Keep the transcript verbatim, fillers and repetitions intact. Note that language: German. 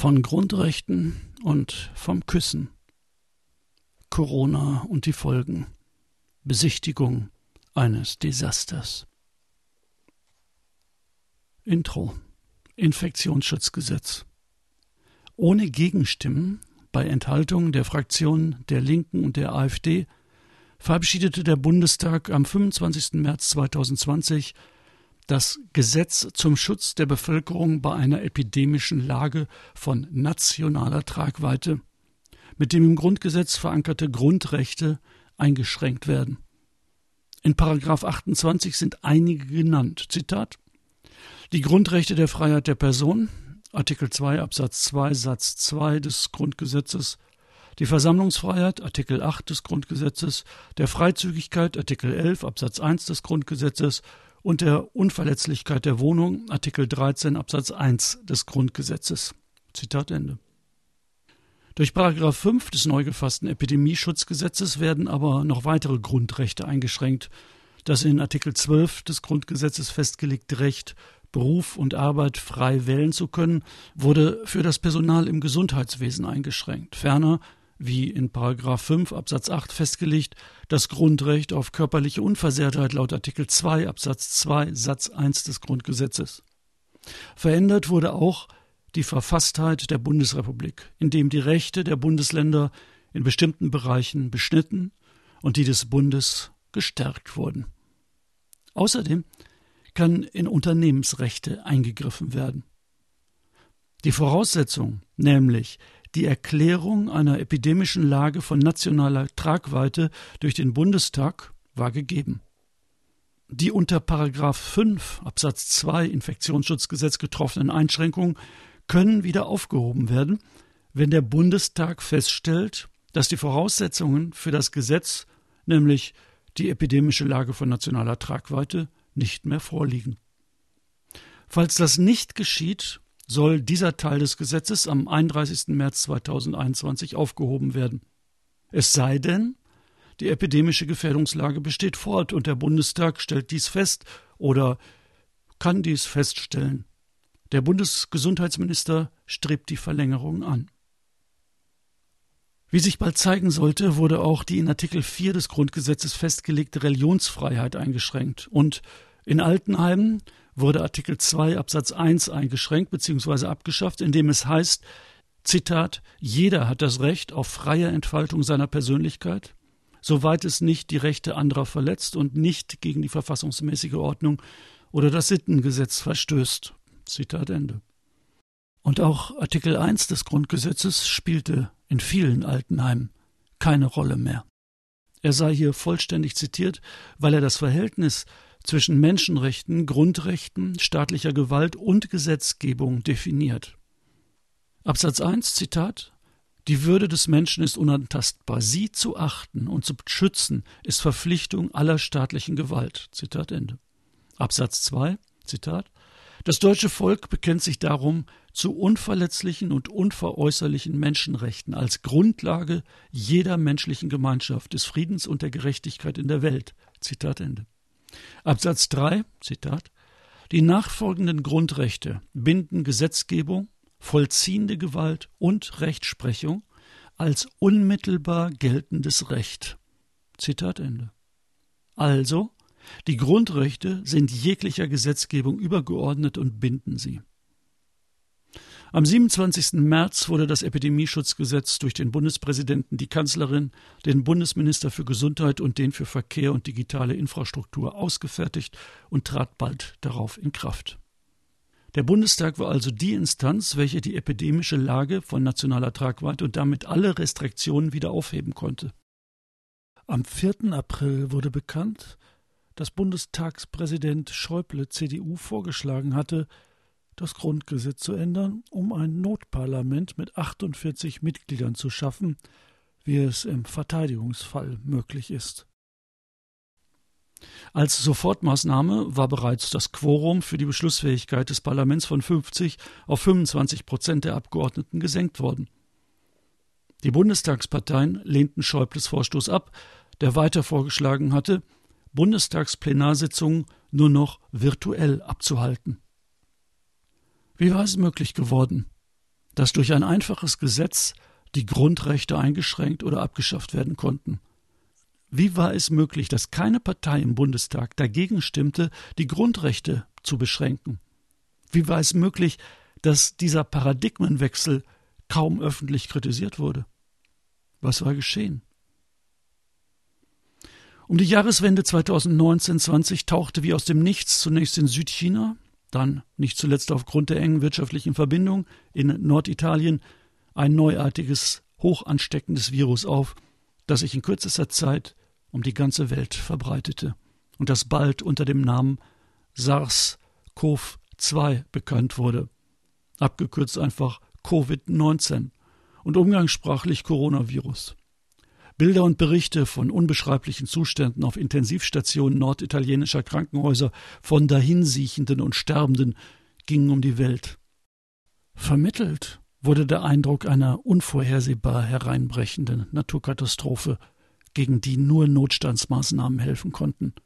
Von Grundrechten und vom Küssen. Corona und die Folgen. Besichtigung eines Desasters. Intro. Infektionsschutzgesetz. Ohne Gegenstimmen bei Enthaltung der Fraktionen der Linken und der AfD verabschiedete der Bundestag am fünfundzwanzigsten März zweitausendzwanzig das Gesetz zum Schutz der Bevölkerung bei einer epidemischen Lage von nationaler Tragweite, mit dem im Grundgesetz verankerte Grundrechte eingeschränkt werden. In Paragraph achtundzwanzig sind einige genannt. Zitat: Die Grundrechte der Freiheit der Person, Artikel zwei Absatz zwei Satz zwei des Grundgesetzes, die Versammlungsfreiheit, Artikel acht des Grundgesetzes, der Freizügigkeit, Artikel elf Absatz eins des Grundgesetzes und der Unverletzlichkeit der Wohnung, Artikel dreizehn Absatz eins des Grundgesetzes. Zitat Ende. Durch Paragraph fünf des neu gefassten Epidemieschutzgesetzes werden aber noch weitere Grundrechte eingeschränkt. Das in Artikel zwölf des Grundgesetzes festgelegte Recht, Beruf und Arbeit frei wählen zu können, wurde für das Personal im Gesundheitswesen eingeschränkt. Ferner, wie in Paragraph fünf Absatz acht festgelegt, das Grundrecht auf körperliche Unversehrtheit laut Artikel zwei Absatz zwei Satz eins des Grundgesetzes. Verändert wurde auch die Verfasstheit der Bundesrepublik, indem die Rechte der Bundesländer in bestimmten Bereichen beschnitten und die des Bundes gestärkt wurden. Außerdem kann in Unternehmensrechte eingegriffen werden. Die Voraussetzung, nämlich die Erklärung einer epidemischen Lage von nationaler Tragweite durch den Bundestag, war gegeben. Die unter Paragraph fünf Absatz zwei Infektionsschutzgesetz getroffenen Einschränkungen können wieder aufgehoben werden, wenn der Bundestag feststellt, dass die Voraussetzungen für das Gesetz, nämlich die epidemische Lage von nationaler Tragweite, nicht mehr vorliegen. Falls das nicht geschieht, soll dieser Teil des Gesetzes am einunddreißigsten März zweitausendeinundzwanzig aufgehoben werden. Es sei denn, die epidemische Gefährdungslage besteht fort und der Bundestag stellt dies fest oder kann dies feststellen. Der Bundesgesundheitsminister strebt die Verlängerung an. Wie sich bald zeigen sollte, wurde auch die in Artikel vier des Grundgesetzes festgelegte Religionsfreiheit eingeschränkt und in Altenheimen wurde Artikel zwei Absatz eins eingeschränkt bzw. abgeschafft, indem es heißt, Zitat, jeder hat das Recht auf freie Entfaltung seiner Persönlichkeit, soweit es nicht die Rechte anderer verletzt und nicht gegen die verfassungsmäßige Ordnung oder das Sittengesetz verstößt. Zitat Ende. Und auch Artikel eins des Grundgesetzes spielte in vielen Altenheimen keine Rolle mehr. Er sei hier vollständig zitiert, weil er das Verhältnis zwischen Menschenrechten, Grundrechten, staatlicher Gewalt und Gesetzgebung definiert. Absatz eins, Zitat: Die Würde des Menschen ist unantastbar. Sie zu achten und zu schützen ist Verpflichtung aller staatlichen Gewalt. Zitat Ende. Absatz zwei, Zitat: Das deutsche Volk bekennt sich darum zu unverletzlichen und unveräußerlichen Menschenrechten als Grundlage jeder menschlichen Gemeinschaft, des Friedens und der Gerechtigkeit in der Welt. Zitat Ende. Absatz drei, Zitat: Die nachfolgenden Grundrechte binden Gesetzgebung, vollziehende Gewalt und Rechtsprechung als unmittelbar geltendes Recht. Zitat Ende. Also, die Grundrechte sind jeglicher Gesetzgebung übergeordnet und binden sie. Am siebenundzwanzigsten März wurde das Epidemieschutzgesetz durch den Bundespräsidenten, die Kanzlerin, den Bundesminister für Gesundheit und den für Verkehr und digitale Infrastruktur ausgefertigt und trat bald darauf in Kraft. Der Bundestag war also die Instanz, welche die epidemische Lage von nationaler Tragweite und damit alle Restriktionen wieder aufheben konnte. Am vierten April wurde bekannt, dass Bundestagspräsident Schäuble C D U vorgeschlagen hatte, das Grundgesetz zu ändern, um ein Notparlament mit achtundvierzig Mitgliedern zu schaffen, wie es im Verteidigungsfall möglich ist. Als Sofortmaßnahme war bereits das Quorum für die Beschlussfähigkeit des Parlaments von fünfzig auf fünfundzwanzig Prozent der Abgeordneten gesenkt worden. Die Bundestagsparteien lehnten Schäubles Vorstoß ab, der weiter vorgeschlagen hatte, Bundestagsplenarsitzungen nur noch virtuell abzuhalten. Wie war es möglich geworden? dass durch ein einfaches Gesetz die Grundrechte eingeschränkt oder abgeschafft werden konnten. Wie war es möglich, dass keine Partei im Bundestag dagegen stimmte, die Grundrechte zu beschränken? Wie war es möglich, dass dieser Paradigmenwechsel kaum öffentlich kritisiert wurde? Was war geschehen? Um die Jahreswende zweitausendneunzehn zwanzig tauchte wie aus dem Nichts zunächst in Südchina, dann nicht zuletzt aufgrund der engen wirtschaftlichen Verbindung in Norditalien ein neuartiges, hoch ansteckendes Virus auf, das sich in kürzester Zeit um die ganze Welt verbreitete und das bald unter dem Namen SARS-C o V zwei bekannt wurde, abgekürzt einfach Covid neunzehn und umgangssprachlich Coronavirus. Bilder und Berichte von unbeschreiblichen Zuständen auf Intensivstationen norditalienischer Krankenhäuser, von Dahinsiechenden und Sterbenden gingen um die Welt. Vermittelt wurde der Eindruck einer unvorhersehbar hereinbrechenden Naturkatastrophe, gegen die nur Notstandsmaßnahmen helfen konnten.